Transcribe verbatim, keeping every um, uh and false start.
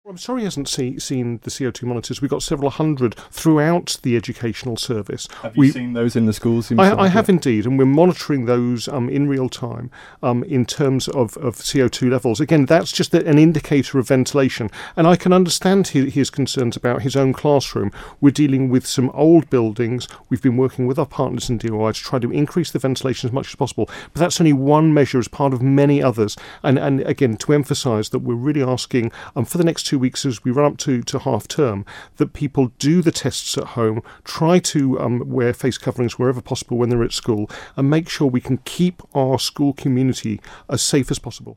I'm sorry he hasn't see, seen the C O two monitors. We've got several hundred throughout the educational service. Have you we, seen those in the schools? I, I have indeed, and we're monitoring those um, in real time um, in terms of, of C O two levels. Again, that's just an indicator of ventilation, and I can understand his, his concerns about his own classroom. We're dealing with some old buildings. We've been working with our partners in D O I to try to increase the ventilation as much as possible, but that's only one measure as part of many others. And, and again, to emphasise that we're really asking um, for the next two weeks as we run up to, to half term, that people do the tests at home, try to um, wear face coverings wherever possible when they're at school, and make sure we can keep our school community as safe as possible.